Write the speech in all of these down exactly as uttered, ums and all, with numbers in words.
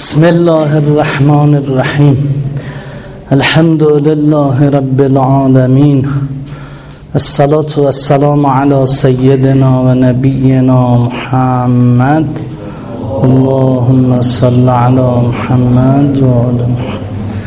بسم الله الرحمن الرحیم. الحمد لله رب العالمین. الصلاة والسلام علی سیدنا و نبینا محمد. اللهم صل علی محمد و آل محمد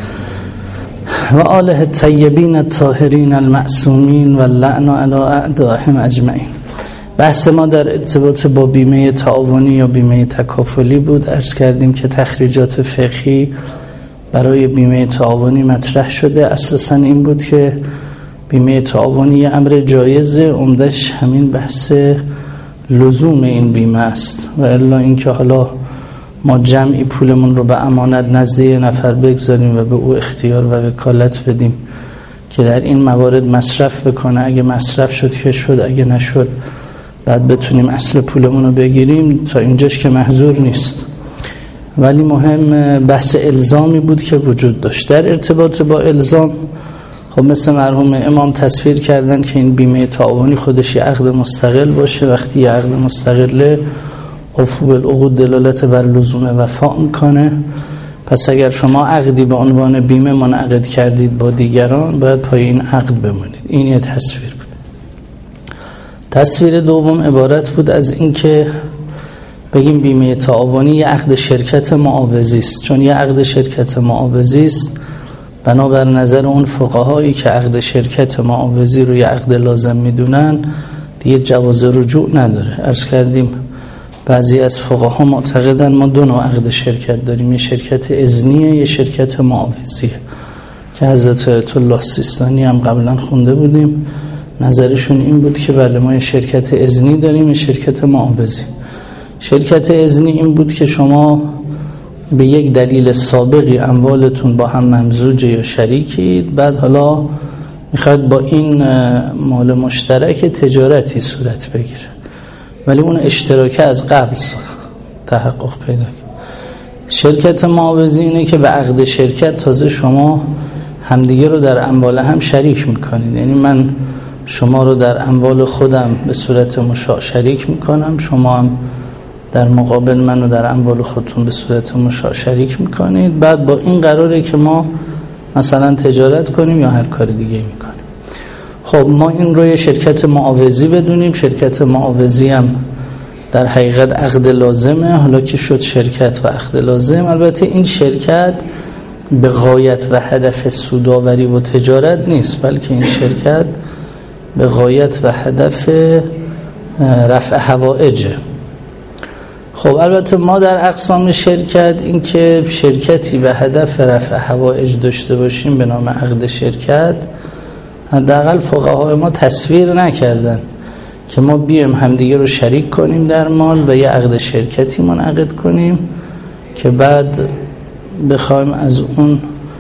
و آله الطیبین الطاهرین المعصومین و اللعن علی اعدائهم اجمعین. بحث ما در ارتباط با بیمه تعاونی یا بیمه تکافلی بود. عرض کردیم که تخریجات فقهی برای بیمه تعاونی مطرح شده. اساساً این بود که بیمه تعاونی امر جایزه، عمدش همین بحث لزوم این بیمه است و الا اینکه حالا ما جمعی پولمون رو به امانت نزد یه نفر بگذاریم و به او اختیار و وکالت بدیم که در این موارد مصرف بکنه. اگه مصرف شد که شد، اگه نشد بعد بتونیم اصل پولمون رو بگیریم، تا اینجاش که محظور نیست. ولی مهم بحث الزامی بود که وجود داشت. در ارتباط با الزام خب مثل مرحوم امام تصویر کردن که این بیمه تعاونی خودش یه عقد مستقل باشه. وقتی یه عقد مستقله عفو بالعقود دلالت بر لزوم وفا میکنه. پس اگر شما عقدی به عنوان بیمه منعقد کردید با دیگران، باید پای این عقد بمونید. این یه تصویر بود. تصویر دوم عبارت بود از این که بگیم بیمه تعاونی یه عقد شرکت معاوضی است. چون یه عقد شرکت معاوضی است، بنابر نظر اون فقهایی که عقد شرکت معاوضی رو یه عقد لازم میدونن، دیگه جواز رجوع نداره. عرض کردیم بعضی از فقها معتقدن ما دو نوع عقد شرکت داریم، یه شرکت اذنیه، یه شرکت معاوضیه، که حضرت آیت الله سیستانی هم قبلا خونده بودیم. نظرشون این بود که بله ما یه شرکت اذنی داریم، یه شرکت معاوضی. شرکت اذنی این بود که شما به یک دلیل سابقی اموالتون با هم ممزوجه یا شریکید، بعد حالا میخواد با این مال مشترک تجارتی صورت بگیره، ولی اون اشتراکه از قبل تحقق پیدا کرد. شرکت معاوضی اینه که به عقد شرکت تازه شما همدیگه رو در اموال هم شریک میکنید. یعنی من شما رو در اموال خودم به صورت مشاع شریک میکنم، شما هم در مقابل منو در اموال خودتون به صورت مشاع شریک میکنید. بعد با این قراره که ما مثلا تجارت کنیم یا هر کار دیگه میکنیم. خب ما این رو یه شرکت معاوضی بدونیم. شرکت معاوضی هم در حقیقت عقد لازمه، حالا که شد شرکت و عقد لازم. البته این شرکت به غایت و هدف سودآوری و تجارت نیست، بلکه این شرکت به غایت و هدف رفع حوائجه. خب البته ما در اقسام شرکت این که شرکتی به هدف رفع حوائج داشته باشیم به نام عقد شرکت، حداقل فقهای ما تصویر نکردن که ما بیایم همدیگه رو شریک کنیم در مال و یه عقد شرکتی منعقد کنیم که بعد بخوایم از اون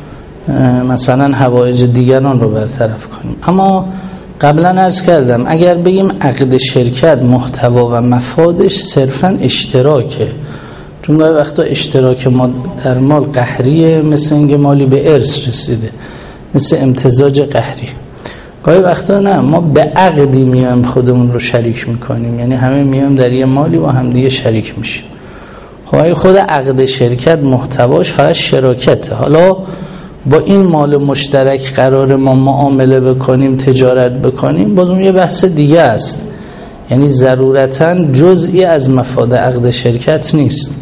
مثلا حوائج دیگران رو برطرف کنیم. اما قبلا عرض کردم اگر بگیم عقد شرکت محتوا و مفادش صرفا اشتراکه، چون گاهی وقتا اشتراک ما در مال قهریه، مثل اینکه مالی به ارث رسیده، مثل امتزاج قهری. گاهی وقتا نه، ما به عقدی میایم خودمون رو شریک میکنیم، یعنی همه میایم در یه مالی و هم دیگه شریک میشیم. خب خود عقد شرکت محتواش فقط شراکته. حالا با این مال مشترک قرار ما معامله بکنیم، تجارت بکنیم، باز اون یه بحث دیگه است. یعنی ضرورتاً جزئی از مفاد عقد شرکت نیست.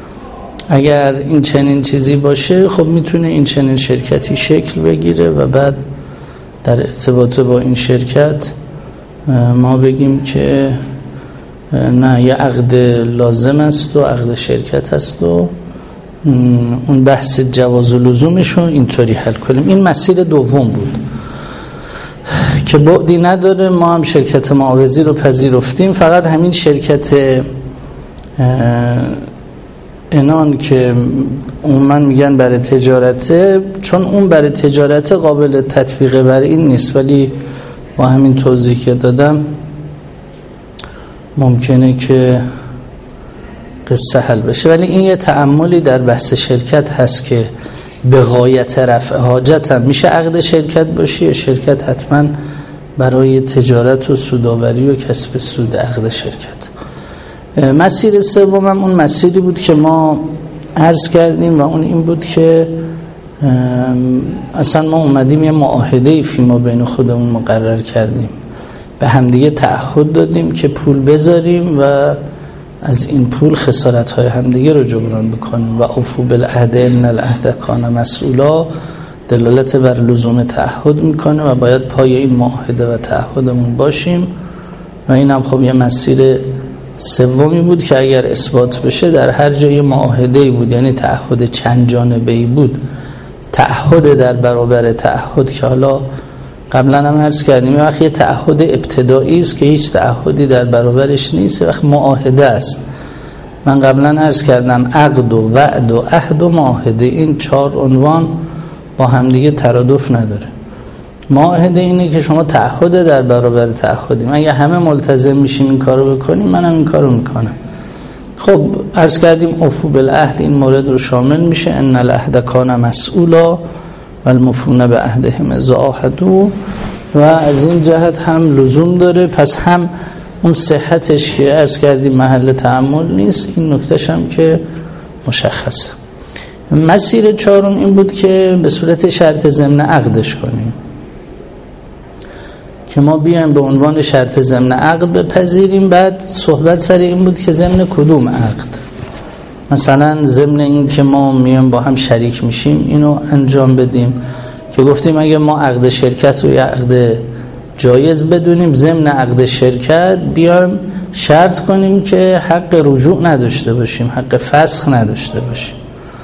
اگر این چنین چیزی باشه خب میتونه این چنین شرکتی شکل بگیره و بعد در ارتباط با این شرکت ما بگیم که نه یه عقد لازم است و عقد شرکت است و اون بحث جواز و لزومش رو اینطوری حل کنیم. این مسیر دوم بود که بعدی نداره. ما هم شرکت معاوضی رو پذیرفتیم، فقط همین شرکت انان که عموما میگن برای تجارته، چون اون برای تجارته قابل تطبیق بر این نیست، ولی با همین توضیح که دادم ممکنه که قصه حل بشه. ولی این یه تأملی در بحث شرکت هست که به غایت رفع حاجت هم میشه عقد شرکت باشه، شرکت حتما برای تجارت و سودآوری و کسب سود عقد شرکت. مسیر سوم هم اون مسیری بود که ما عرض کردیم و اون این بود که اصلا ما اومدیم یه معاهده فیما بین خودمون مقرر کردیم، به همدیگه تعهد دادیم که پول بذاریم و از این پول خسارت‌های همدیگه رو جبران بکنیم و اوفوا بالعهد ان العهد کان مسئولا دلالت بر لزوم تعهد میکنه و باید پای این معاهده و تعهدمون باشیم و این هم خب یه مسیر سومی بود که اگر اثبات بشه در هر جای معاهده‌ای بود، یعنی تعهد چند جانبه‌ای بود، تعهد در برابر تعهد که حالا قبلا هم عرض کردیم وقتی تعهد ابتدایی است که هیچ تعهدی در برابرش نیست، وقت معاهده است. من قبلا عرض کردم عقد و وعد و عهد و معاهده این چهار عنوان با همدیگه ترادف نداره. معاهده اینه که شما تعهد در برابر تعهدیم، اگه همه ملتزم میشیم این کارو بکنیم منم این کارو میکنم. خب عرض کردیم اوفوا بالعهد این مورد رو شامل میشه، ان العهد کان مسئولا و الموفون بعهدهم اذا عاهدوا، و از این جهت هم لزوم داره. پس هم اون صحتش که عرض کردیم محل تأمل نیست، این نکتهش هم که مشخصه. مسیر چهارم این بود که به صورت شرط ضمن عقدش کنیم، که ما بیایم به عنوان شرط ضمن عقد بپذیریم. بعد صحبت سر این بود که ضمن کدوم عقد، مثلا ضمن این که ما میایم با هم شریک میشیم اینو انجام بدیم، که گفتیم اگه ما عقد شرکت رو یه عقد جایز بدونیم، ضمن عقد شرکت بیایم شرط کنیم که حق رجوع نداشته باشیم، حق فسخ نداشته باشیم،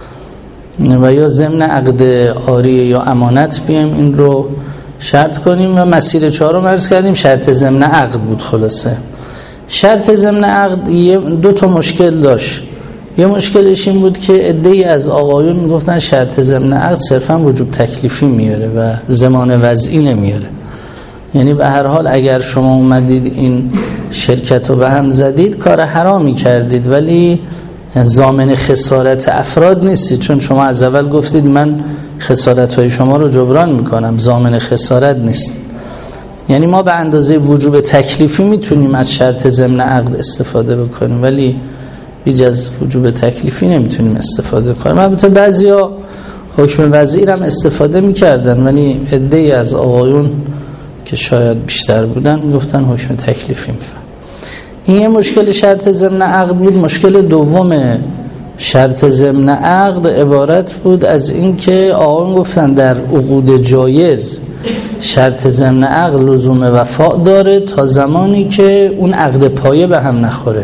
و یا ضمن عقد عاریه یا امانت بیایم این رو شرط کنیم. و مسیر چهارم عرض کردیم شرط ضمن عقد بود. خلاصه شرط ضمن عقد دو تا مشکل داشت. یه مشکلش این بود که عده‌ای از آقایون میگفتن شرط ضمن عقد صرفا وجوب تکلیفی میاره و ضمان وضعی نمیاره، یعنی به هر حال اگر شما اومدید این شرکت رو به هم زدید کار حرامی کردید، ولی ضامن خسارت افراد نیستید، چون شما از اول گفتید من خسارت‌های شما رو جبران میکنم، ضامن خسارت نیست. یعنی ما به اندازه وجوب تکلیفی میتونیم از شرط ضمن عقد استفاده بکنیم، ولی بیش از وجوب تکلیفی نمیتونیم استفاده کنیم. البته بعضیا حکم وضعی هم استفاده میکردن، ولی عده‌ای از آقایون که شاید بیشتر بودن میگفتن حکم تکلیفی میفهم. این یه مشکل شرط ضمن عقد بود. مشکل دوم شرط ضمن عقد عبارت بود از این که آقایون گفتن در عقود جایز شرط ضمن عقد لزوم وفا داره تا زمانی که اون عقد پایه به هم نخوره،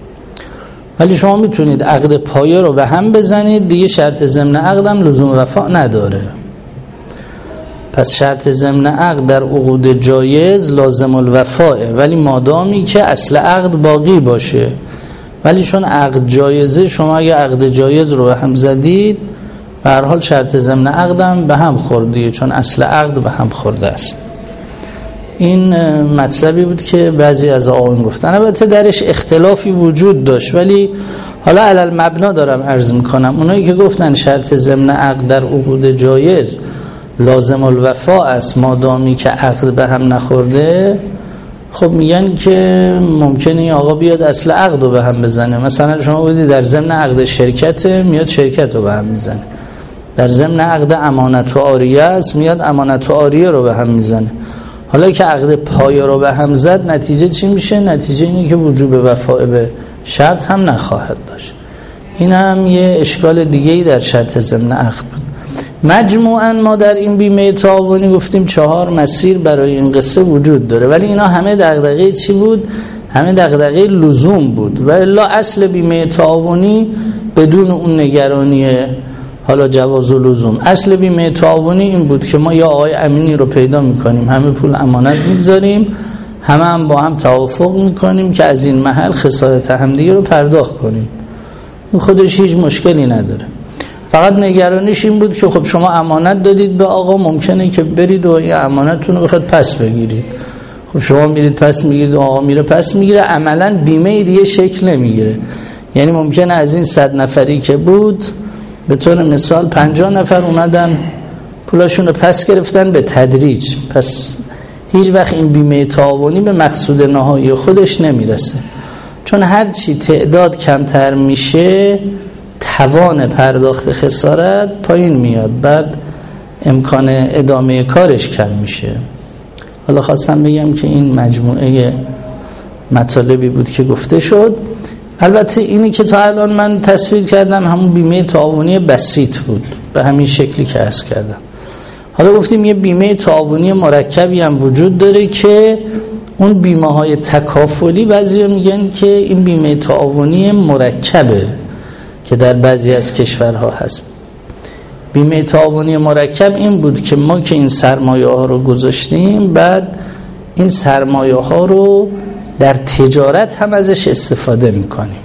ولی شما میتونید عقد پایه رو به هم بزنید دیگه شرط ضمن عقد هم لزوم وفا نداره. پس شرط ضمن عقد در عقود جایز لازم الوفاه، ولی مادامی که اصل عقد باقی باشه. ولی چون عقد جایزه، شما اگه عقد جایز رو به هم زدید به هر حال شرط ضمن عقد هم به هم خوردیه، چون اصل عقد به هم خورده است. این مطلبی بود که بعضی از آقایون گفتن. البته درش اختلافی وجود داشت، ولی حالا علل مبنا دارم عرض میکنم. اونایی که گفتن شرط ضمن عقد در عقود جایز لازم الوفا است مادامی که عقد به هم نخورده، خب میگن که ممکنه آقا بیاد اصل عقد رو به هم بزنه. مثلا شما بودی در ضمن عقد شرکت میاد شرکت رو به هم میزنه، در ضمن عقد امانت و عاریه است میاد امانت و عاریه رو به هم میزنه. حالا که عقد پایه رو به هم زد نتیجه چی میشه؟ نتیجه اینه که وجوب وفا به شرط هم نخواهد داشت. این هم یه اشکال دیگه‌ای در شرط ضمن عقد بود. مجموعاً ما در این بیمه تعاونی گفتیم چهار مسیر برای این قصه وجود داره، ولی اینا همه دغدغه چی بود؟ همه دغدغه لزوم بود. و الا اصل بیمه تعاونی بدون اون نگرانی حالا جواز و لزوم، اصل بیمه تعاونی این بود که ما یا آقای امینی رو پیدا میکنیم، همه پول امانت میگذاریم، همه هم با هم توافق میکنیم که از این محل خسارت همدیگه رو پرداخت کنیم. این خودش هیچ مشکلی نداره. فقط نگرانیش این بود که خب شما امانت دادید به آقا، ممکنه که برید و این امانتتون رو بخواد پس بگیرید. خب شما میرید پس میگیرید، آقا میره پس میگیره، عملاً بیمه دیگه شکل نمیگیره. یعنی ممکنه از این صد نفری که بود به طور مثال پنجاه نفر اومدن پولاشون رو پس گرفتن به تدریج، پس هیچ وقت این بیمه تعاونی به مقصود نهایی خودش نمیرسه. چون هر چی تعداد کمتر میشه توان پرداخت خسارت پایین میاد، بعد امکان ادامه کارش کم میشه. حالا خواستم بگم که این مجموعه مطالبی بود که گفته شد. البته اینی که تا الان من تصویر کردم همون بیمه تعاونی بسیط بود، به همین شکلی که عرض کردم. حالا گفتیم یه بیمه تعاونی مرکبی هم وجود داره که اون بیمه های تکافلی بعضی میگن که این بیمه تعاونی مرکبه که در بعضی از کشورها هست. بیمه تعاونی مرکب این بود که ما که این سرمایه ها رو گذاشتیم، بعد این سرمایه ها رو در تجارت هم ازش استفاده میکنیم.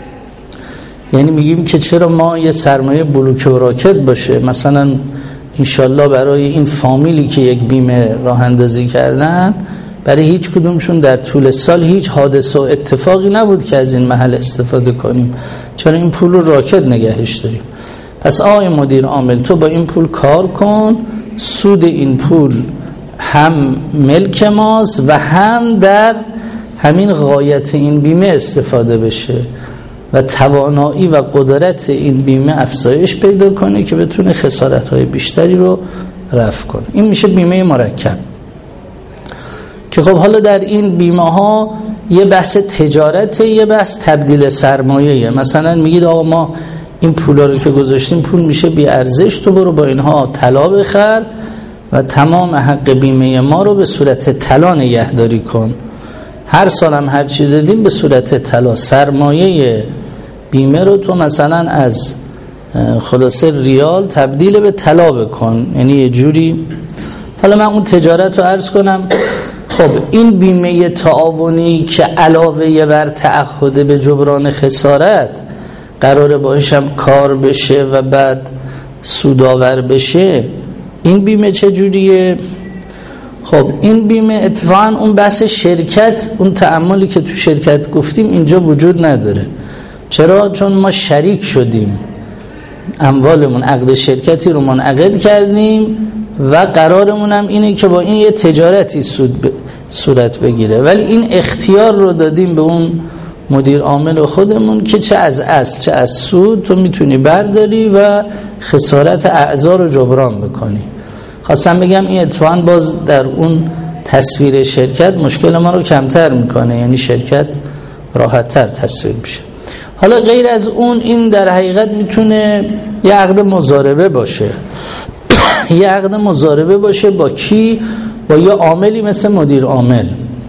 یعنی میگیم که چرا ما یه سرمایه بلوک و راکت باشه، مثلا انشالله برای این فامیلی که یک بیمه راه اندازی کردن، برای هیچ کدومشون در طول سال هیچ حادثه و اتفاقی نبود که از این محل استفاده کنیم، چرا این پول رو راکت نگهش داریم. پس آقای مدیر عامل تو با این پول کار کن، سود این پول هم ملک ماست و هم در همین غایت این بیمه استفاده بشه و توانایی و قدرت این بیمه افزایش پیدا کنه که بتونه خسارت‌های بیشتری رو رفع کنه. این میشه بیمه مرکب که خب حالا در این بیمه ها یه بحث تجارته، یه بحث تبدیل سرمایه‌ایه. مثلا میگید آقا ما این پولا رو که گذاشتیم پول میشه بی ارزش، تو برو با اینها طلا بخر و تمام حق بیمه ما رو به صورت طلا نگهداری کن. هر سال هم هر چی دادیم به صورت طلا. سرمایه بیمه رو تو مثلا از خلاصه ریال تبدیل به طلا بکن، یعنی یه جوری. حالا من اون تجارت رو عرض کنم. خب این بیمه تعاونی که علاوه بر تعهد به جبران خسارت قراره باهاش هم کار بشه و بعد سودآور بشه، این بیمه چه جوریه؟ خب این بیمه اتفاقا اون بحث شرکت، اون تعاملی که تو شرکت گفتیم اینجا وجود نداره. چرا؟ چون ما شریک شدیم، اموالمون عقد شرکتی رو منعقد کردیم و قرارمون هم اینه که با این یه تجارتی سود ب... صورت بگیره، ولی این اختیار رو دادیم به اون مدیر عامل خودمون که چه از اصل چه از سود تو میتونی برداری و خسارت اعضا رو جبران بکنی. خواستم بگم این اتفاقا باز در اون تصویر شرکت مشکل ما رو کمتر میکنه، یعنی شرکت راحت‌تر تصویر میشه. حالا غیر از اون این در حقیقت میتونه یه عقد مضاربه باشه. یه عقد مضاربه باشه با کی؟ با یه عاملی مثل مدیر عامل.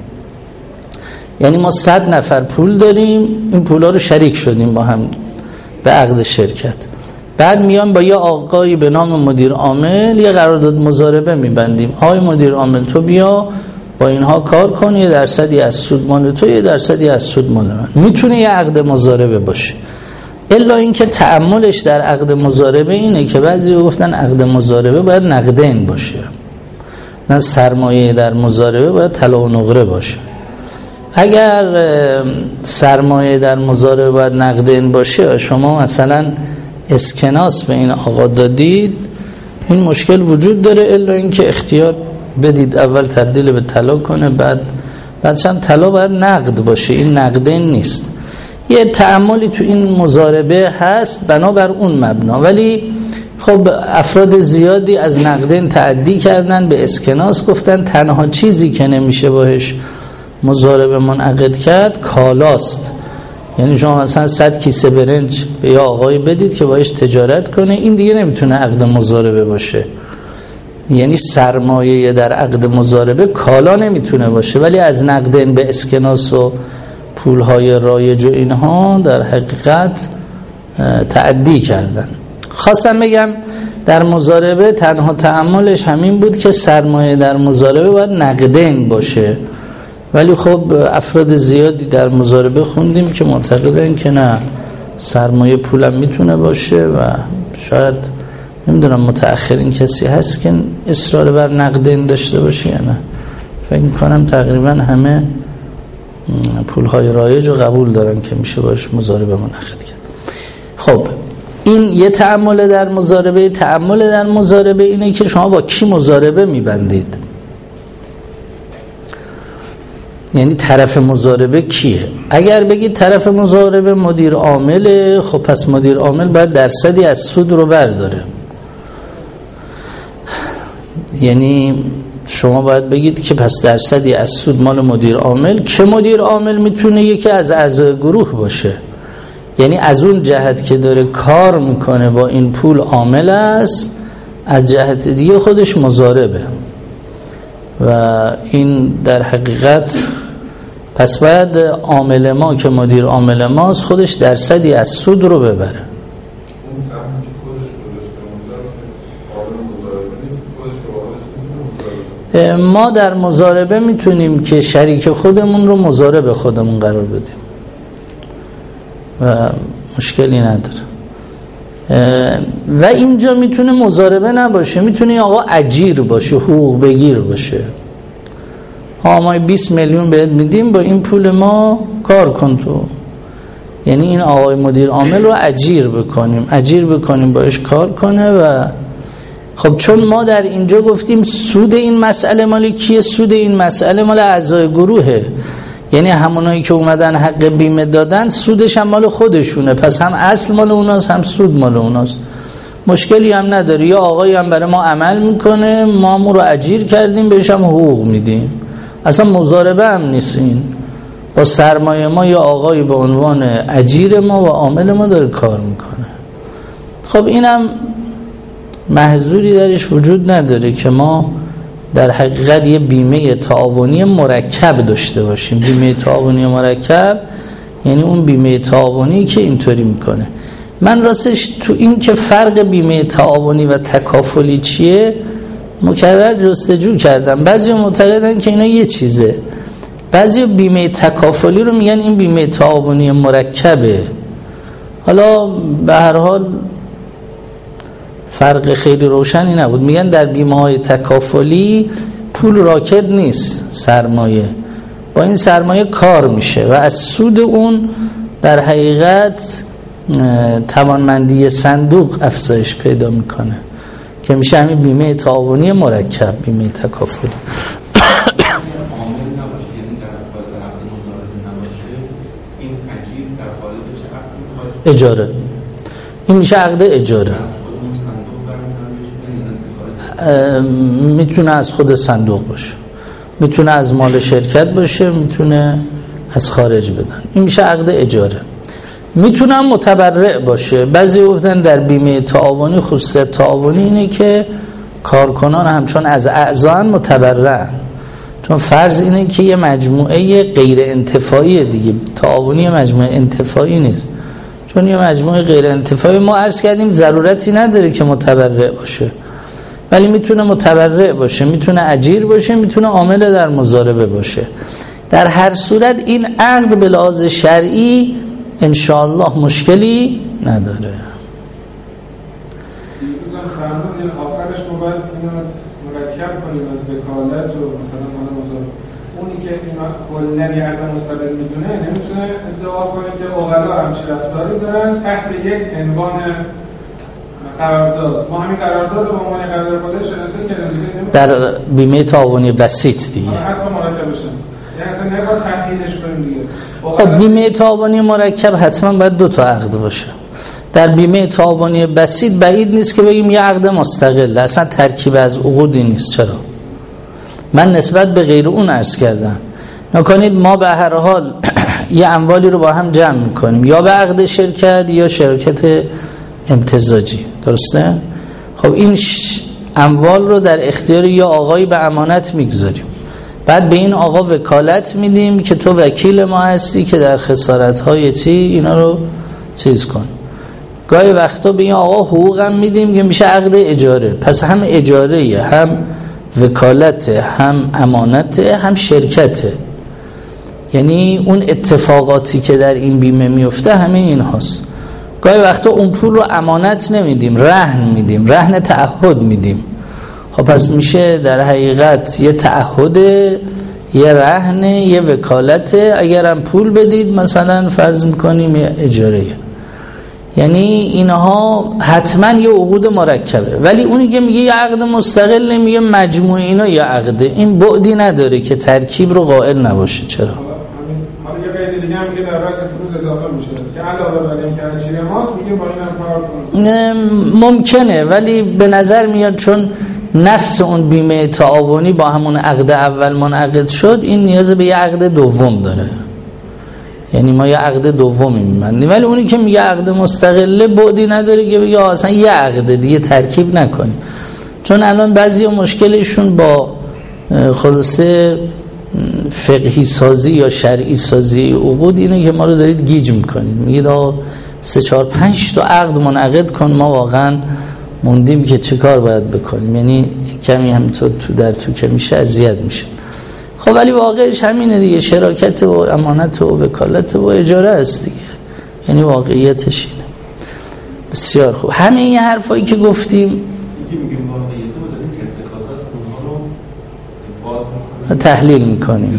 یعنی ما صد نفر پول داریم، این پولا رو شریک شدیم با هم به عقد شرکت، بعد میان با یه آقایی به نام مدیر عامل یه قرارداد مضاربه میبندیم. آقای مدیر عامل تو بیا با اینها کار کن، یه درصدی از سود مال تو، یه درصدی از سود مال من. میتونه یه عقد مضاربه باشه، الا اینکه تأملش در عقد مضاربه اینه که بعضی گفتن عقد مضاربه باید نقدین باشه، نه سرمایه در مضاربه باید طلا و نقره باشه. اگر سرمایه در مضاربه باید نقدین باشه، شما مثلا اسکناس به این آقا دادید، این مشکل وجود داره، الا اینکه اختیار بدید اول تبدیل به طلا کنه، بعد بعدش هم طلا باید نقد باشه، این نقدین نیست. یه تأملی تو این مضاربه هست بنابر اون مبنا، ولی خب افراد زیادی از نقدین تعدی کردن به اسکناس، گفتن تنها چیزی که نمیشه باهش مضاربه منعقد کرد کالاست. یعنی شما مثلا صد کیسه برنج به یه آقایی بدید که باهاش تجارت کنه، این دیگه نمیتونه عقد مضاربه باشه. یعنی سرمایه در عقد مضاربه کالا نمیتونه باشه، ولی از نقدین به اسکناس و پولهای رایج و اینها در حقیقت تعدی کردن. خواستم بگم در مضاربه تنها تأملش همین بود که سرمایه در مضاربه باید نقدین باشه، ولی خب افراد زیادی در مضاربه خوندیم که معتقدن که نه، سرمایه پولم میتونه باشه و شاید نمیدونم متأخرین کسی هست که اصرار بر نقدین داشته باشه یا نه. فکر میکنم تقریبا همه پولهای رایج رو قبول دارن که میشه باش مضاربه منعقد کرد. خب این یه تأمل در مضاربه. تأمل در مضاربه اینه که شما با کی مضاربه میبندید. یعنی طرف مضاربه کیه؟ اگر بگید طرف مضاربه مدیر عامله، خب پس مدیر عامل باید درصدی از سود رو برداره. یعنی شما باید بگید که پس درصدی از سود مال مدیر عامل، که مدیر عامل میتونه یکی از اعضای گروه باشه، یعنی از اون جهت که داره کار میکنه با این پول عامل است، از جهت دیگه خودش مضاربه. و این در حقیقت پس باید عامل ما که مدیر عامل ماست خودش درصدی از سود رو ببره. ما در مضاربه میتونیم که شریک خودمون رو مضارب خودمون قرار بدیم و مشکلی نداره. و اینجا میتونه مضاربه نباشه، میتونه آقا اجیر باشه، حقوق بگیر باشه. ها ما بیست میلیون بهت میدیم، با این پول ما کار کن تو. یعنی این آقای مدیر عامل رو اجیر بکنیم اجیر بکنیم باش کار کنه. و خب چون ما در اینجا گفتیم سود این مسئله مال کیه؟ سود این مسئله مال اعضای گروهه، یعنی همونایی که اومدن حق بیمه دادن سودش هم مال خودشونه، پس هم اصل مال اوناست هم سود مال اوناست، مشکلی هم نداره. یا آقایی هم برای ما عمل میکنه، ما مو رو اجیر کردیم بهش هم حقوق میدیم، اصلا مضاربه هم نیست. این با سرمایه ما یا آقایی به عنوان اجیر ما و عامل ما داره کار میکنه. خب اینم محظوری درش وجود نداره که ما در حقیقت یه بیمه تعاونی مرکب داشته باشیم. بیمه تعاونی مرکب یعنی اون بیمه تعاونی که اینطوری میکنه. من راستش تو این که فرق بیمه تعاونی و تکافلی چیه مکرر جستجو کردم. بعضی معتقدن که اینا یه چیزه، بعضی بیمه تکافلی رو میگن این بیمه تعاونی مرکبه. حالا به هر حال فرق خیلی روشنی نبود. میگن در بیمه های تکافلی پول راکد نیست، سرمایه با این سرمایه کار میشه و از سود اون در حقیقت توانمندی صندوق افزایش پیدا میکنه که میشه همین بیمه تعاونی مرکب، بیمه تکافلی. اجاره، این میشه عقد اجاره. میتونه از خود صندوق باشه، میتونه از مال شرکت باشه، میتونه از خارج بدن، این میشه عقد اجاره. میتونه هم متبرع باشه. بعضی گفتن در بیمه تعاونی خصوصیت تعاونی اینه که کارکنان همچون از اعضا متبرعن، چون فرض اینه که یه مجموعه غیر انتفاعی دیگه، تعاونی مجموعه انتفاعی نیست، چون یه مجموعه غیر انتفاعی ما عرض کردیم ضرورتی نداره که متبرع باشه، ولی میتونه متبرع باشه، میتونه اجیر باشه، میتونه عامل در مضاربه باشه. در هر صورت این عقد به لحاظ شرعی انشاءالله مشکلی نداره. دیروزم فرمون این آخرش ما باید اینو مرکب کنیم از وکالت و مثلا مال مضاربه. اونی که اینا کلن یه عقد مستقل میدونه نمیتونه ادعا کنه که اوغلا همچی رفتاری دارن تحت یک عنوان قرارداد. ما همین قرارداد رو با عنوان قرارداد خودش شناسایی کردیم در بیمه تعاونی بسیط دیگه، حتی مرکب بشه، یعنی اصلا نباید تحلیلش کنیم دیگه. خب بیمه تعاونی مرکب حتما باید دو تا عقد باشه. در بیمه تعاونی بسیط بعید نیست که بگیم یه عقد مستقل، اصلا ترکیب از عقودی نیست. چرا؟ من نسبت به غیر اون عرض کردم. نکنید ما به هر حال یه اموالی رو با هم جمع میکنیم، یا به عقد شرکت یا شرکت امتزاجی، درسته؟ خب این اموال رو در اختیار یا آقایی به امانت میگذاریم، بعد به این آقا وکالت میدیم که تو وکیل ما هستی که در خسارت‌های چی اینا رو چیز کن. گاهی وقتا به این آقا حقوق هم میدیم که میشه عقد اجاره. پس هم اجاره، هم وکالت، هم امانت، هم شرکته. یعنی اون اتفاقاتی که در این بیمه میفته همه این هاست. گاهی وقتا اون پول رو امانت نمیدیم، رهن میدیم، رهن تعهد میدیم. خب پس میشه در حقیقت یه تعهد، یه رهن، یه وکالت. اگرم پول بدید مثلا فرض میکنیم یه اجاره. یعنی اینها حتما یه عقود مرکبه، ولی اونی که میگه یه عقد مستقل میگه مجموع اینا یه عقده، این بعدی نداره که ترکیب رو قائل نباشه. چرا؟ حالا یه قید دیگه هم میگه در رأس فروض اضافه میشه که علاوه بر اینکه اجیر ماست میگه با این هم کار کنه. ممکنه، ولی به نظر میاد چون نفس اون بیمه تعاونی با همون عقد اول منعقد شد، این نیاز به یه عقد دوم داره، یعنی ما یه عقد دومی می‌بندیم. ولی اونی که میگه عقد مستقله بعدی نداره که بگه اصلا یه عقد دیگه ترکیب نکنیم، چون الان بعضی مشکلشون با خلاصه فقهی سازی یا شرعی سازی عقود اینه که ما رو دارید گیج میکنید، میگید آقا سه چهار پنج تا عقد منعقد کن، ما واقعا موندیم که چه کار باید بکنیم، یعنی کمی همینطور تو در تو که میشه اذیت میشه. خب ولی واقعش همینه دیگه، شراکت و امانت و وکالت و اجاره است دیگه، یعنی واقعیتش اینه. بسیار خوب، همه این حرفایی که گفتیم تحلیل میکنیم،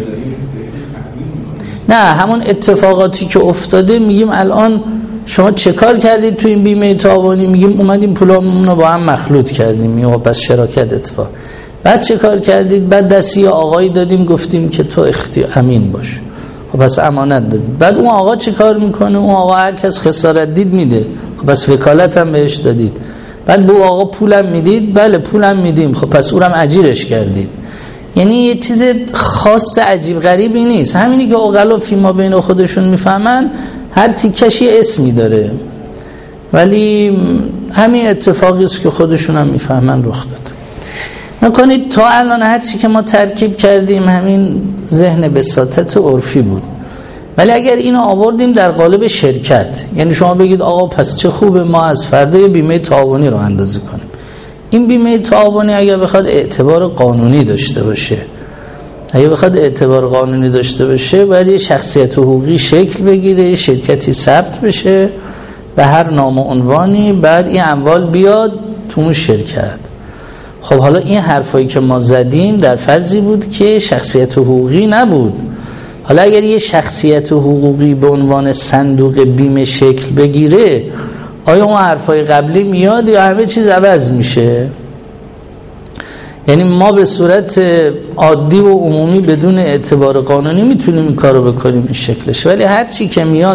نه همون اتفاقاتی که افتاده میگیم الان شما چه کار کردید تو این بیمه تعاونی، میگیم اومدیم پولامون رو با هم مخلوط کردیم، میگم پس شراکت اتفاق. بعد چه کار کردید؟ بعد دستی آقایی دادیم گفتیم که تو اختیار امین باش، پس امانت دادید. بعد اون آقا چه کار میکنه؟ اون آقا هر کس خسارت دید میده، پس وکالت هم بهش دادید. بعد به آقا پولم میدید، بله پولم میدیم، خب پس اونم اجیرش کردید. یعنی یه چیز خاص عجیب غریبی نیست، همینی که عقلا فیما بین خودشون میفهمن، هر تیکش یه اسمی داره، ولی همین اتفاقی است که خودشون هم میفهمن رخ داد. نکنید تا الان هر چی که ما ترکیب کردیم همین ذهن بساطت عرفی بود، ولی اگر اینو آوردیم در قالب شرکت، یعنی شما بگید آقا پس چه خوبه ما از فردا یه بیمه تعاونی رو اندازه کنیم. این بیمه تعاونی اگر بخواد اعتبار قانونی داشته باشه، اگه بخواد اعتبار قانونی داشته باشه باید یه شخصیت حقوقی شکل بگیره، شرکتی ثبت بشه به هر نام و عنوانی، بعد این اموال بیاد تو اون شرکت. خب حالا این حرفایی که ما زدیم در فرضی بود که شخصیت حقوقی نبود. حالا اگر یه شخصیت حقوقی به عنوان صندوق بیمه شکل بگیره، آیا اون حرفای قبلی میاد یا همه چیز عوض میشه؟ یعنی ما به صورت عادی و عمومی بدون اعتبار قانونی میتونیم این کارو بکنیم این شکلش، ولی هر چی که میاد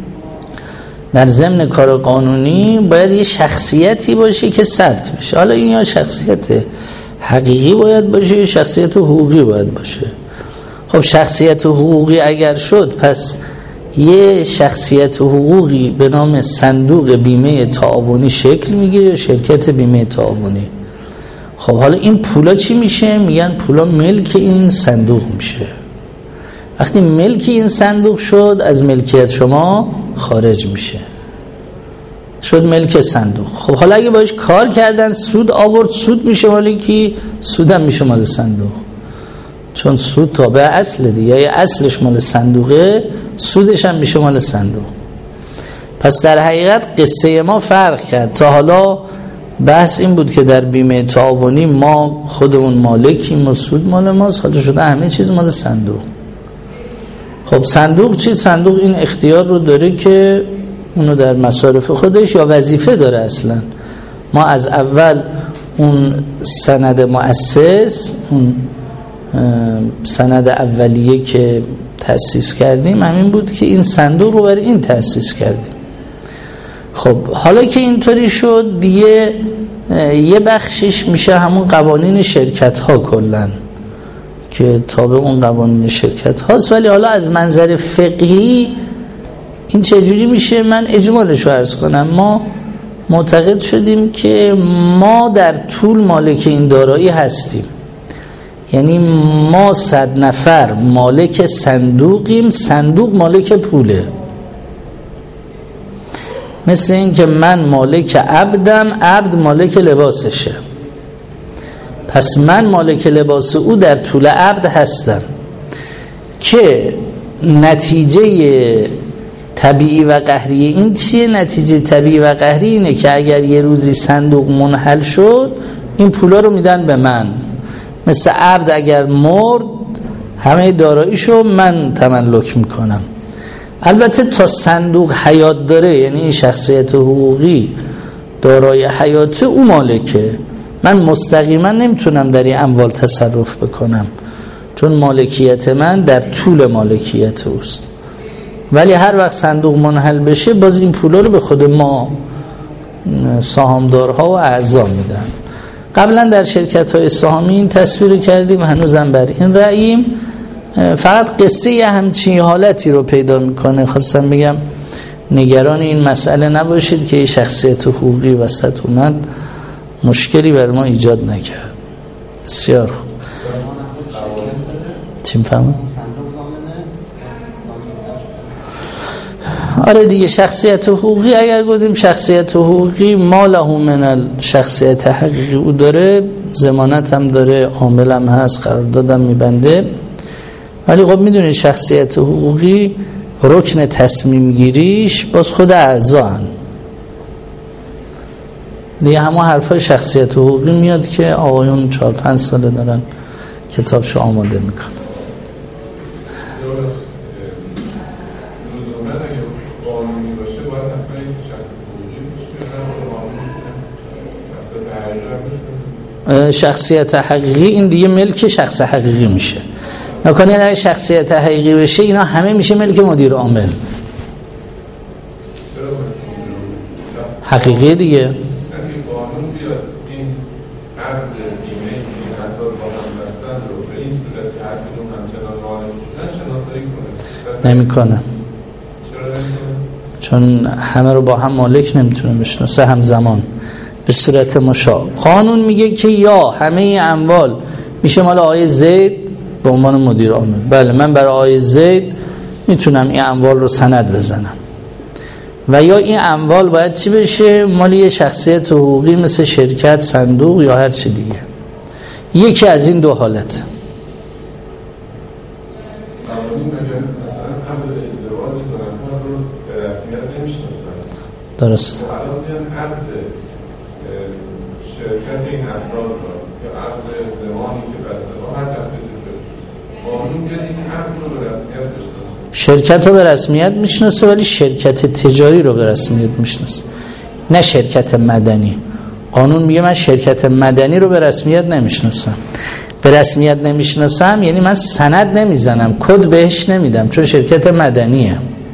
در ضمن کار قانونی باید یه شخصیتی باشه که ثبت بشه. حالا این یا شخصیت حقیقی باید باشه یا شخصیت حقوقی باید باشه. خب شخصیت حقوقی اگر شد، پس یه شخصیت حقوقی به نام صندوق بیمه تعاونی شکل میگیره، شرکت بیمه تعاونی. خب حالا این پولا چی میشه؟ میگن پولا ملک این صندوق میشه. وقتی ملک این صندوق شد، از ملکیت شما خارج میشه، شد ملک صندوق. خب حالا اگه باش کار کردن، سود آورد، سود میشه مالی که سودم میشه مال صندوق، چون سود تابع اصل دیگه، یا اصلش مال صندوقه، سودش هم میشه مال صندوق. پس در حقیقت قصه ما فرق کرد. تا حالا بحث این بود که در بیمه تعاونی ما خودمون مالکیم و سود مال ماست، حالا شده همه چیز مال صندوق. خب صندوق چی؟ صندوق این اختیار رو داره که اونو در مصارف خودش یا وظیفه داره. اصلا ما از اول اون سند مؤسس، اون سند اولیه که تأسیس کردیم همین بود که این صندوق رو برای این تأسیس کردیم. خب حالا که اینطوری شد دیگه یه بخشش میشه همون قوانین شرکت ها کلن که تابع اون قوانین شرکت هاست، ولی حالا از منظر فقهی این چجوری میشه؟ من اجمالش رو عرض کنم. ما معتقد شدیم که ما در طول مالک این دارایی هستیم، یعنی ما صد نفر مالک صندوقیم، صندوق مالک پوله. مثل این که من مالک عبدم، عبد مالک لباسشه، پس من مالک لباس او در طول عبد هستم. که نتیجه طبیعی و قهری این چیه؟ نتیجه طبیعی و قهری اینه که اگر یه روزی صندوق منحل شد، این پولا رو میدن به من. مثل عبد اگر مرد، همه داراییشو من تملک میکنم. البته تا صندوق حیات داره، یعنی این شخصیت حقوقی دارای حیاته، او مالکه. من مستقیما نمیتونم در این اموال تصرف بکنم چون مالکیت من در طول مالکیت اوست، ولی هر وقت صندوق منحل بشه باز این پولا رو به خود ما سهامدارها و اعضا میدن. قبلا در شرکت های سهامی این تصویر رو کردیم، هنوزم بر این رأییم. فقط قصه یه همچین حالتی رو پیدا میکنه. خواستم بگم نگران این مسئله نباشید که شخصیت حقوقی وسط اومد مشکلی بر ما ایجاد نکرد. بسیار خوب. چی میفهمم؟ آره دیگه، شخصیت حقوقی اگر گفتیم شخصیت حقوقی ما له من الشخصیت حقیقی او داره، ضمانت هم داره، عامل هم هست، قراردادم میبنده. ولی خب میدونید شخصیت حقوقی رکن تصمیم گیریش باز خود اعضان دیگه. همه حرفای شخصیت حقوقی میاد که آقایون چهار پنج ساله دارن کتابشو آماده میکنن. شخصیت حقیقی این دیگه ملک شخص حقیقی میشه. نکنه اگه شخصیت حقیقی بشه اینا همه میشه ملک مدیر عامل حقیقی دیگه. نمیکنه، چون همه رو با هم مالک نمیتونه بشناسه همزمان به صورت مشاع. قانون میگه که یا همه این اموال میشه مال آقای زید به عنوان مدیر عامل، بله من برای آقای زید میتونم این اموال رو سند بزنم، و یا این اموال باید چی بشه؟ مال یه شخصیت حقوقی مثل شرکت، صندوق یا هر چی دیگه. یکی از این دو حالت. درست. شرکت این افراد را یا عقد زمانی که بسته با هر تفریطی که قانون بیاد این عقد رو به رسمیت بشناسه. شرکت رو به رسمیت میشناسه ولی شرکت تجاری رو به رسمیت میشناسه، نه شرکت مدنی. قانون میگه من شرکت مدنی رو به رسمیت نمیشناسم. به رسمیت نمیشناسم یعنی من سند نمیزنم، کد بهش نمیدم چون شرکت مدنیه.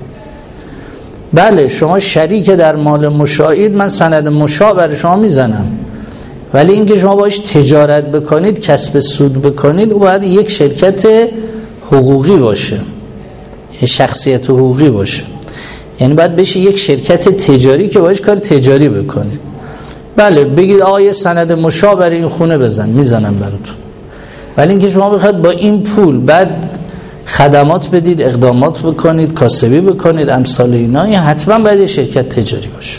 بله شما شریک در مال مشاهید، من سند مشاع برای شما میزنم، ولی اینکه شما باش تجارت بکنید، کسب سود بکنید، او باید یک شرکت حقوقی باشه، یک شخصیت حقوقی باشه، یعنی باید بشه یک شرکت تجاری که باش کار تجاری بکنید. بله بگید آقا یه سند مشاع برای این خونه بزن، میزنم براتون، ولی اینکه شما بخواید با این پول بعد خدمات بدید، اقدامات بکنید، کاسبی بکنید، امثال اینا، این حتما باید یک شرکت تجاری باشه.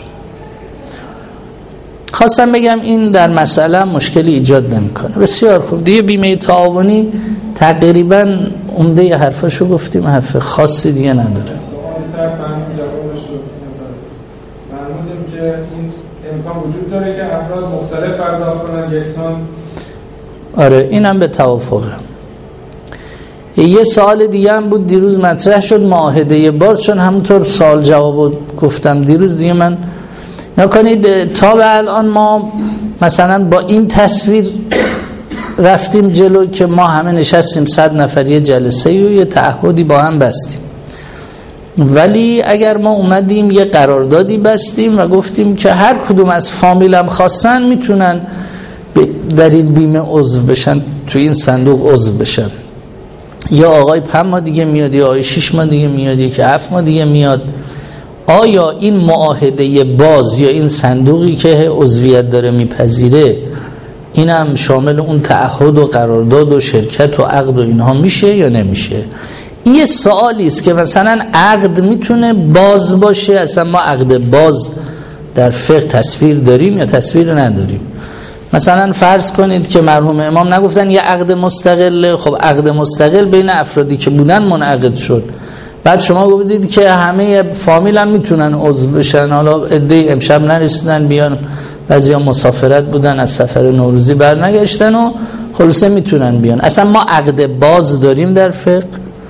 خواستم بگم این در مسئله مشکلی ایجاد نمیکنه. بسیار خوب دیگه. بیمه تعاونی تقریبا عمده ی حرفاشو گفتیم، حرف خاصی دیگه نداره. سوالی طرف هم جوابش رو فرمودیم که این امکان وجود داره که افراد مختلف پرداخت کنن یکسان. آره اینم به توافقه. یه سوال دیگه هم بود دیروز مطرح شد، معاهده باز، چون همونطور سوال جواب گفتم دیروز دیگه من نکنید تا به الان ما مثلا با این تصویر رفتیم جلو که ما همه نشستیم صد نفری جلسه و یه تعهدی با هم بستیم، ولی اگر ما اومدیم یه قراردادی بستیم و گفتیم که هر کدوم از فامیلم خواستن میتونن در این بیمه عضو بشن، تو این صندوق عضو بشن، یا آقای پنج ماه دیگه میاد یا آقای شش ماه دیگه میاد یا که هفت ماه دیگه میاد، آیا این معاهده باز یا این صندوقی که عضویت داره میپذیره این هم شامل اون تعهد و قرارداد و شرکت و عقد و اینها میشه یا نمیشه؟ این یه سوالی است که مثلا عقد میتونه باز باشه، اصلا ما عقد باز در فقه تصویر داریم یا تصویر نداریم. مثلا فرض کنید که مرحوم امام نگفتن یه عقد مستقل، خب عقد مستقل بین افرادی که بودن منعقد شد، بعد شما گفتید که همه فامیل هم میتونن عضو بشن، حالا عده‌ای امشب نرسیدن بیان، بعضیا مسافرت بودن از سفر نوروزی برنگشتن و خلاصه میتونن بیان. اصلا ما عقد باز داریم در فقه؟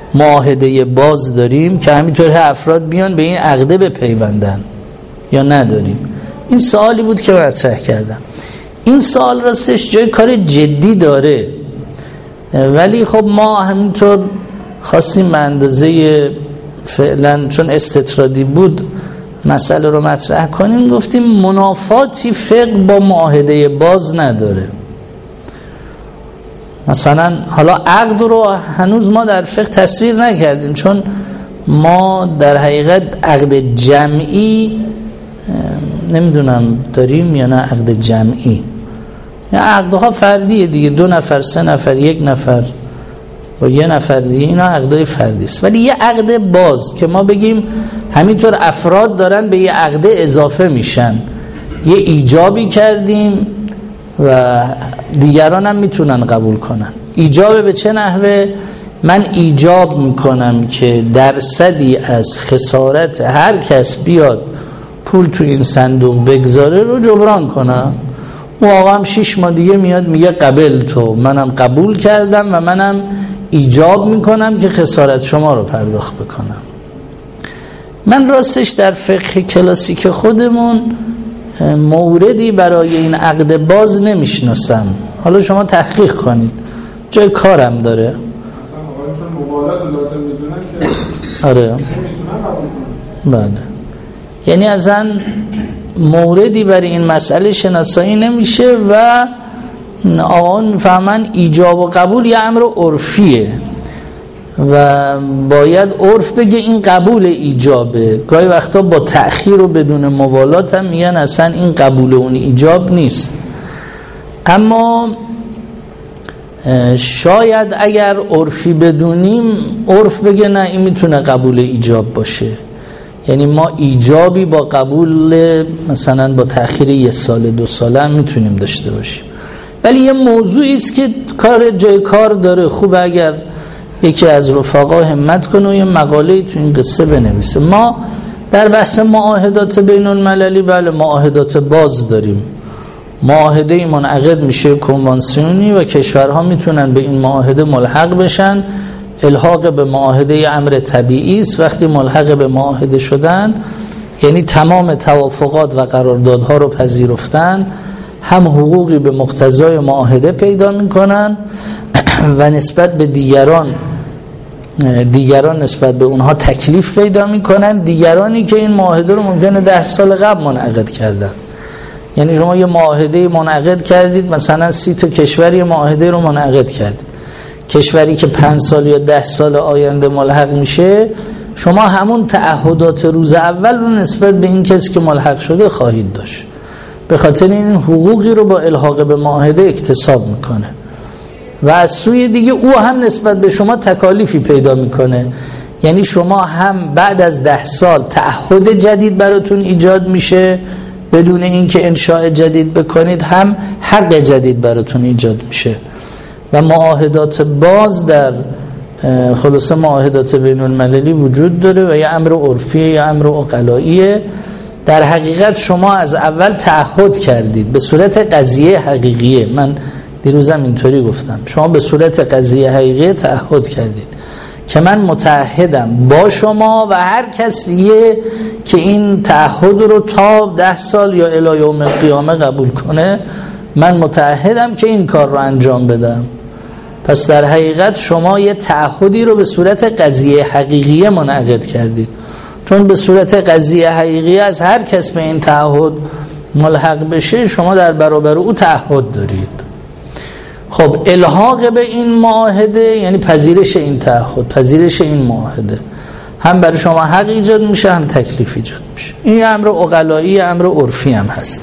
معاهده باز داریم که همینطور افراد بیان به این عقده بپیوندن یا نداریم؟ این سوالی بود که مطرح کردم. این سوال راستش جای کار جدی داره، ولی خب ما همینطور خواستیم به اندازه فعلا چون استطرادی بود مسئله رو مطرح کنیم. گفتیم منافاتی فقه با معاهده باز نداره. مثلا حالا عقد رو هنوز ما در فقه تصویر نکردیم، چون ما در حقیقت عقد جمعی نمیدونم داریم یا نه. عقد جمعی یا عقدها فردیه دیگه، دو نفر، سه نفر، یک نفر با یه نفر دیگه، اینا عقدای فردی است. ولی یه عقد باز که ما بگیم همینطور افراد دارن به یه عقد اضافه میشن، یه ایجابی کردیم و دیگران هم میتونن قبول کنن. ایجاب به چه نحوه؟ من ایجاب میکنم که درصدی از خسارت هر کس بیاد پول تو این صندوق بگذاره رو جبران کنم. اون آقا هم شیش ماه دیگه میاد میگه قبل تو، منم قبول کردم و منم ایجاب میکنم که خسارت شما رو پرداخت بکنم. من راستش در فقه کلاسیک خودمون موردی برای این عقد باز نمیشناسم. حالا شما تحقیق کنید، جای کارم داره. اصلا آقایون چون مبالغه لازم میدونن که آره نمیتونن قبول کنن. بله، یعنی اصلا موردی برای این مسئله شناسایی نمیشه و آقایون میفهمن ایجاب و قبول یه امر عرفیه و باید عرف بگه این قبول ایجابه. گاهی وقتا با تأخیر و بدون مبالات هم میگن اصلا این قبول اون ایجاب نیست. اما شاید اگر عرفی بدونیم عرف بگه نه این میتونه قبول ایجاب باشه، یعنی ما ایجابی با قبول مثلا با تأخیر یه سال دو ساله هم میتونیم داشته باشیم. ولی یه موضوعی است که کار جای کار داره. خوبه اگر یکی از رفقا همت کنه و یه مقاله‌ای تو این قصه بنویسه. ما در بحث معاهدات بین المللی بله معاهدات باز داریم. معاهده منعقد میشه کنوانسیونی و کشورها میتونن به این معاهده ملحق بشن. الحاق به معاهده امر طبیعی است. وقتی ملحق به معاهده شدن یعنی تمام توافقات و قراردادها رو پذیرفتن، هم حقوقی به مقتضای معاهده پیدا میکنن و نسبت به دیگران دیگران نسبت به اونها تکلیف پیدا میکنن، دیگرانی که این معاهده رو ممکنه ده سال قبل منعقد کردن. یعنی شما یه معاهده منعقد کردید، مثلا سی تا کشور یه معاهده رو منعقد کردید، کشوری که پنج سال یا ده سال آینده ملحق میشه، شما همون تعهدات روز اول رو نسبت به این کسی که ملحق شده خواهید داشت. به خاطر این حقوقی رو با الحاق به معاهده اکتساب میکنه و از سوی دیگه او هم نسبت به شما تکالیفی پیدا میکنه. یعنی شما هم بعد از ده سال تعهد جدید براتون ایجاد میشه بدون اینکه انشاء جدید بکنید، هم حق جدید براتون ایجاد میشه. و معاهدات باز در خلاصه معاهدات بین المللی وجود داره و یه امر عرفیه یا امر عقلاییه. در حقیقت شما از اول تعهد کردید به صورت قضیه حقیقیه. من دیروزم اینطوری گفتم، شما به صورت قضیه حقیقیه تعهد کردید که من متعهدم با شما و هر کس دیگه که این تعهد رو تا ده سال یا الی یوم القیامه قبول کنه، من متعهدم که این کار رو انجام بدم. پس در حقیقت شما یه تعهدی رو به صورت قضیه حقیقیه منعقد کردید، چون به صورت قضیه حقیقیه از هر کس به این تعهد ملحق بشه شما در برابر او تعهد دارید. خب الحاق به این معاهده یعنی پذیرش این تعهد، پذیرش این معاهده، هم برای شما حق ایجاد میشه هم تکلیف ایجاد میشه. این امر عقلایی، امر عرفی هم هست.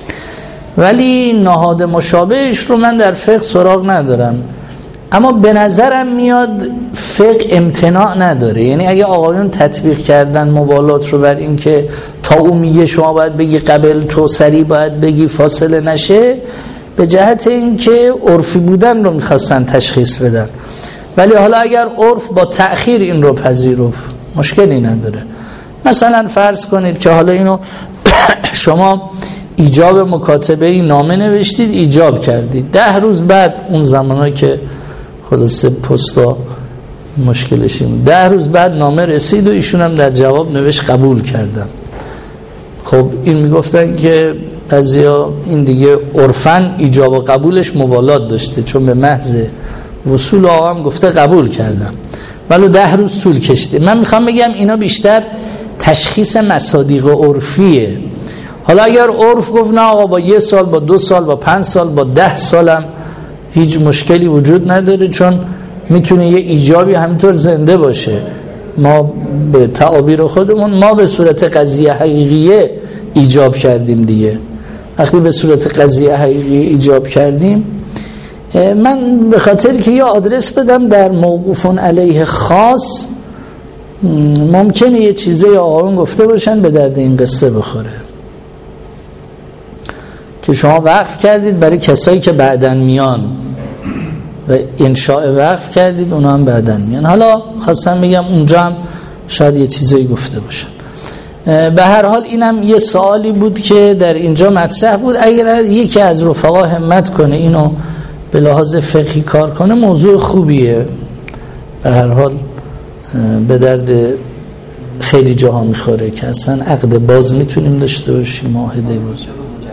ولی نهاد مشابهش رو من در فقه سراغ ندارم، اما به نظرم میاد فقه امتناع نداره. یعنی اگه آقایون تطبیق کردن موالات رو بر این که تا او میگه شما باید بگی قبل، تو سری باید بگی، فاصله نشه، به جهت این که عرفی بودن رو میخواستن تشخیص بدن. ولی حالا اگر عرف با تأخیر این رو پذیرفت مشکلی نداره. مثلا فرض کنید که حالا اینو شما ایجاب مکاتبه نامه نوشتید، ایجاب کردید، ده روز بعد اون زمانه که خلاصه پستا مشکلش این. ده روز بعد نامه رسید و ایشون هم در جواب نوشت قبول کردم. خب این میگفتن که بعضیا این دیگه عرفاً ایجاب و قبولش موالات داشته، چون به محض وصول آقا هم گفته قبول کردم، ولی ده روز طول کشیده. من میخوام بگم اینا بیشتر تشخیص مصادیق عرفیه. حالا اگر عرف گفت نه آقا با یه سال، با دو سال، با پنج سال، با ده سالم هیچ مشکلی وجود نداره، چون میتونه یه ایجابی همینطور زنده باشه. ما به تعابیر خودمون ما به صورت قضیه حقیقیه ایجاب کردیم دیگه. وقتی به صورت قضیه حقیقی ایجاب کردیم، من به خاطر که یه آدرس بدم در موقوفون علیه خاص، ممکنه یه چیزی آقایون گفته باشن به درد این قصه بخوره که شما وقف کردید برای کسایی که بعدن میان و انشاء وقف کردید اونا هم بعدن میان. حالا خواستم بگم اونجا هم شاید یه چیزایی گفته باشن. به هر حال اینم یه سوالی بود که در اینجا مطرح بود. اگر یکی از رفقا همت کنه اینو به لحاظ فقهی کار کنه موضوع خوبیه، به هر حال به درد خیلی جاها میخوره که اصلا عقد باز میتونیم داشته باشیم، معاهده باز.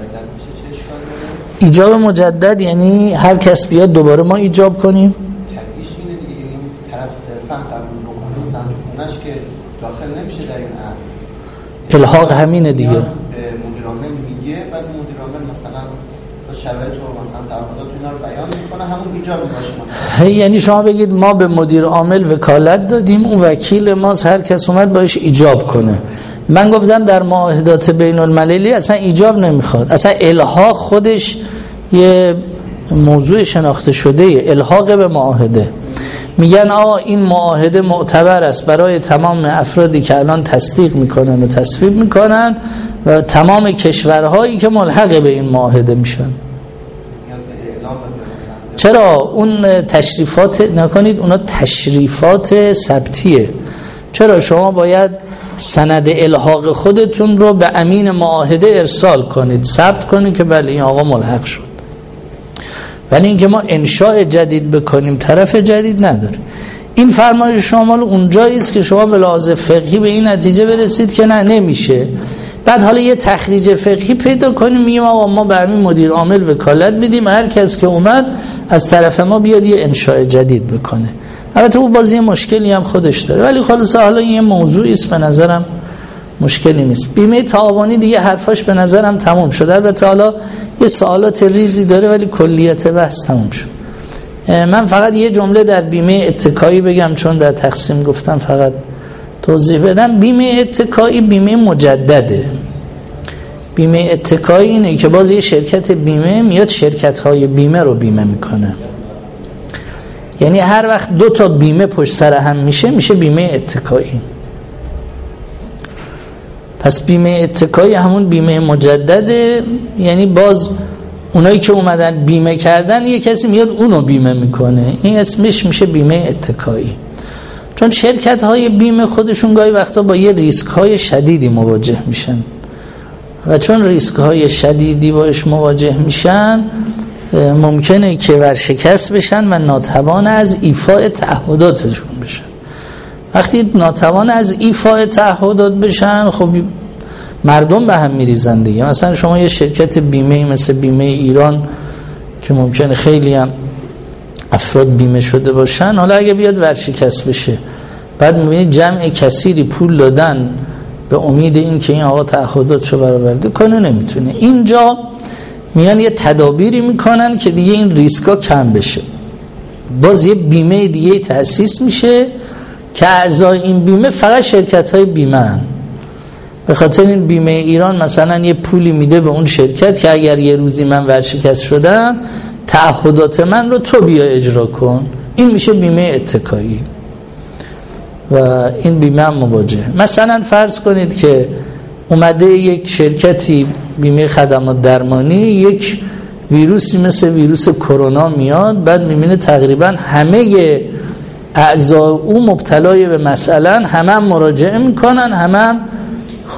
ایجاب مجدد یعنی هر کس بیاد دوباره ما ایجاب کنیم؟ تبیش اینه دیگه، این طرف صرفا قبول بکنه و صندوقونش که داخل نمیشه در این عقد. الحاق همینه دیگه. به مدیر عامل میگه، بعد مدیر عامل مثلا با شرایط و مثلا تعهدات اینا رو بیان میکنه، همون ایجاب باشه مثلا. یعنی شما بگید ما به مدیر عامل وکالت دادیم، اون وکیل ماست، هر کس اومد باش ایجاب کنه. من گفتم در معاهدات بین المللی اصلا ایجاب نمیخواد، اصلا الحاق خودش یه موضوع شناخته شده، الحاق به معاهده. میگن آقا این معاهده معتبر است برای تمام افرادی که الان تصدیق میکنن و تصویب میکنن و تمام کشورهایی که ملحق به این معاهده میشن. چرا اون تشریفات نکنید؟ اونا تشریفات ثبتیه. چرا شما باید سند الحاق خودتون رو به امین معاهده ارسال کنید، ثبت کنید که بله این آقا ملحق شد. ولی اینکه ما انشاء جدید بکنیم طرف جدید نداره. این فرمایش شما مال اونجایی است که شما به لحاظ فقهی به این نتیجه برسید که نه نمیشه. بعد حالا یه تخریج فقهی پیدا کنیم، میگیم آقا ما به همین مدیر عامل وکالت بدیم، هر کس که اومد از طرف ما بیاد یه انشاء جدید بکنه. البته او بازی مشکلی هم خودش داره، ولی خلاصه حالا این موضوعی است به نظرم مشکلی نیست. بیمه تعاونی دیگه حرفاش به نظرم تموم شد. البته حالا یه سوالات ریزی داره ولی کلیت بحث تموم شد. من فقط یه جمله در بیمه اتکایی بگم، چون در تقسیم گفتم فقط توضیح بدم. بیمه اتکایی بیمه مجدده. بیمه اتکایی اینه که باز یه شرکت بیمه میاد شرکت‌های بیمه رو بیمه میکنه. یعنی هر وقت دو تا بیمه پشت سر هم میشه میشه بیمه اتکایی. پس بیمه اتکایی همون بیمه مجدده، یعنی باز اونایی که اومدن بیمه کردن یه کسی میاد اونو بیمه میکنه، این اسمش میشه بیمه اتکایی. چون شرکت های بیمه خودشون گاهی وقتا با یه ریسک های شدیدی مواجه میشن و چون ریسک های شدیدی باش مواجه میشن ممکنه که ورشکست بشن و ناتوان از ایفاء تعهداتشون بشن. وقتی ناتوان از ایفاء تعهدات بشن خب مردم به هم میریزن دیگه. مثلا شما یه شرکت بیمه مثل بیمه ایران که ممکنه خیلی هم افراد بیمه شده باشن، حالا اگه بیاد ورشکست بشه بعد میبینید جمع کثیری پول دادن به امید این که این آقا تعهداتشو برآورده کنه، نمیتونه. اینجا میان یه تدابیری میکنن که دیگه این ریسکا کم بشه. باز یه بیمه دیگه تأسیس میشه که اعضای این بیمه فقط شرکت های بیمه هن. به خاطر این بیمه ایران مثلا یه پولی میده به اون شرکت که اگر یه روزی من ورشکست شدم تعهدات من رو تو بیا اجرا کن. این میشه بیمه اتکایی و این بیمه هم مواجه. مثلا فرض کنید که اومده یک شرکتی بیمه خدمات درمانی یک ویروسی مثل ویروس کرونا میاد، بعد میبینه تقریبا همه اعضا او مبتلای به مسئله، همه هم مراجعه میکنن، همه هم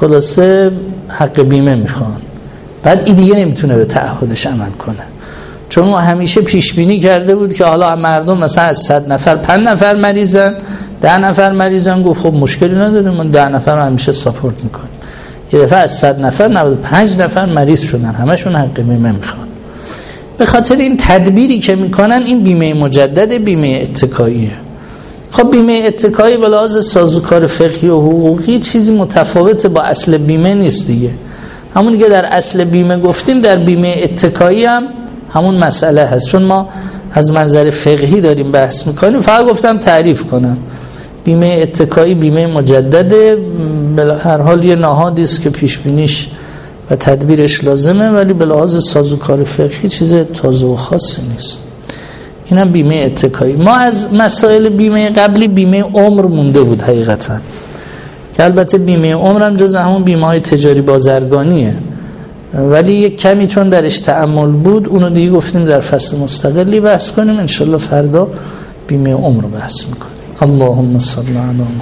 خلاصه حق بیمه میخوان. بعد این دیگه نمیتونه به تعهدش عمل کنه چون ما همیشه پیش بینی کرده بود که حالا مردم مثلا از صد نفر پنج نفر مریضن، ده نفر مریضن، گفت خب مشکلی نداره، من ده نفر رو همیشه ساپورت میکنیم. یه دفعه از صد نفر نود و پنج نفر مریض شدن، همشون حق بیمه میخوان. به خاطر این تدبیری که میکنن این بیمه مجدد بیمه اتکاییه. خب بیمه اتکایی به لحاظ سازوکار فقهی و حقوقی چیزی متفاوت با اصل بیمه نیست دیگه. همونی که در اصل بیمه گفتیم در بیمه اتکایی هم همون مسئله هست. چون ما از منظر فقهی داریم بحث میکنیم، فقط گفتم تعریف کنم. بیمه اتکایی بیمه مجدده، به هر حال یه نهادی است که پیش بینیش و تدبیرش لازمه، ولی به لحاظ سازوکار فقهی چیز تازه و خاصی نیست. اینم بیمه اتکایی. ما از مسائل بیمه قبلی بیمه عمر مونده بود حقیقتا، که البته بیمه عمر هم جز همون بیمه های تجاری بازرگانیه، ولی یک کمی چون درش تأمل بود اونو دیگه گفتیم در فصل مستقلی بحث کنیم. انشالله فردا بیمه عمر رو بحث میکنیم. اللهم صل علی محمد.